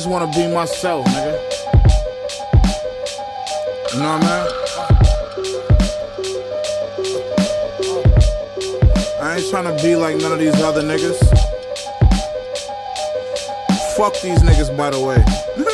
just wanna be myself, nigga. You know what I mean? I ain't tryna be like none of these other niggas. Fuck these niggas, by the way.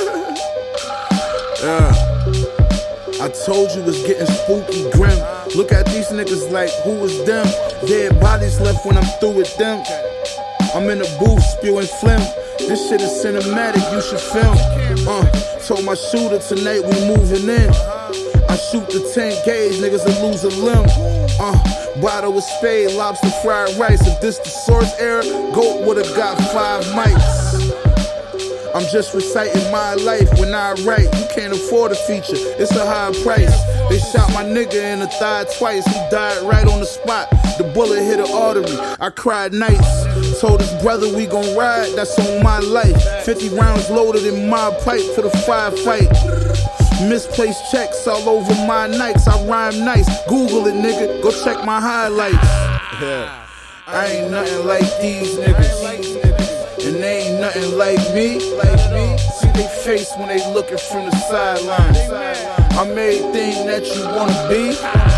Yeah. I told you it's getting spooky, grim. Look at these niggas like, who was them? Dead bodies left when I'm through with them. I'm in the booth spewing phlegm. This shit is cinematic, you should film. Told my shooter tonight we moving in. I shoot the 10 gauge, niggas will lose a limb. Bottle with spade, lobster fried rice. If this the source era, GOAT would've got 5 mics. I'm just reciting my life when I write. You can't afford a feature, it's a high price. They shot my nigga in the thigh twice. He died right on the spot. The bullet hit an artery. I cried nights. Told his brother we gon' ride, that's on my life. 50 rounds loaded in my pipe for the firefight. Misplaced checks all over my nights. I rhyme nice. Google it, nigga. Go check my highlights. Yeah. I ain't nothing like these niggas. And they ain't nothing like me. See they face when they looking from the sidelines. I'm everything that you wanna be.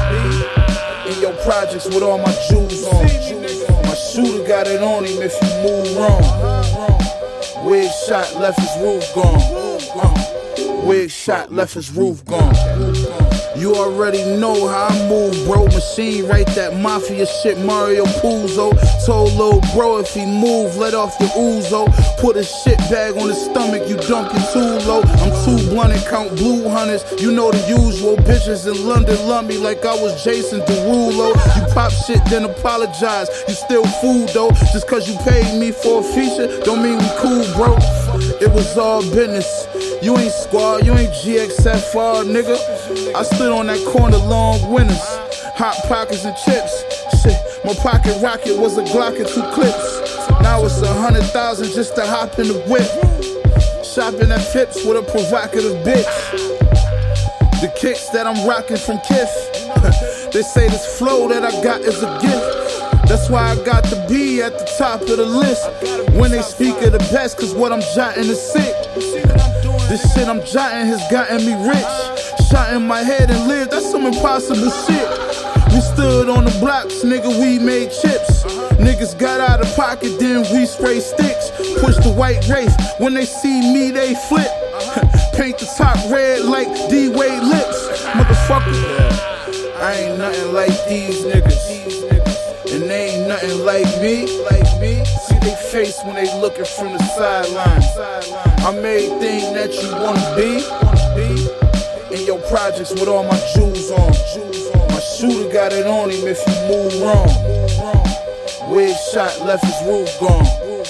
In your projects with all my jewels on. My shooter got it on him if you move wrong. Wig shot, left his roof gone. Wig shot, left his roof gone. You already know how I move, bro. Machine, write that mafia shit, Mario Puzo. Told lil' bro if he move, let off the Uzo. Put a shit bag on his stomach, you dunking too low. I'm too blunt and count blue hunters. You know the usual, bitches in London love me like I was Jason Derulo. You pop shit, then apologize. You still fool though. Just cause you paid me for a feature, don't mean we cool, bro. It was all business. You ain't squad, you ain't GXFR, nigga. I stood on that corner long winters. Hot pockets and chips. Shit, my pocket rocket was a Glock and 2 clips. Now it's 100,000 just to hop in the whip. Shopping at Phipps with a provocative bitch. The kicks that I'm rocking from Kith. They say this flow that I got is a gift. That's why I got to be at the top of the list. When they speak of the best, cause what I'm jotting is sick. This shit I'm jotting has gotten me rich. Shot in my head and lived, that's some impossible shit. We stood on the blocks, nigga, we made chips. Niggas got out of pocket, then we spray sticks. Push the white Wraith, when they see me, they flip. Paint the top red like D-Wade lips. Motherfucker, I ain't nothing like these niggas. And they ain't nothing like me. See they face when they looking from the sidelines. I'm everything that you wanna be. In your projects with all my jewels on. My shooter got it on him if you move wrong. Wig shot, left his roof gone.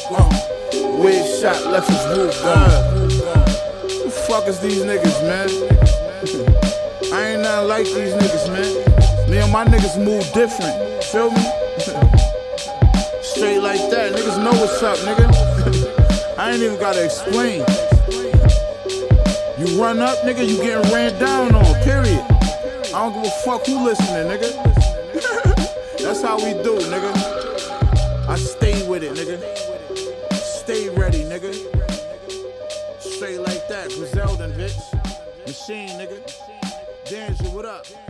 Wig shot, left his roof gone. Who the fuck is these niggas, man? I ain't nothing like these niggas, man. Me and my niggas move different. Feel me? Straight like that, niggas know what's up, nigga. I ain't even gotta explain. You run up, nigga, you getting ran down on, period. I don't give a fuck who listening, nigga. That's how we do, nigga. I stay with it, nigga. Stay ready, nigga. Straight like that, Griselda, bitch. Machine, nigga. Danger, what up?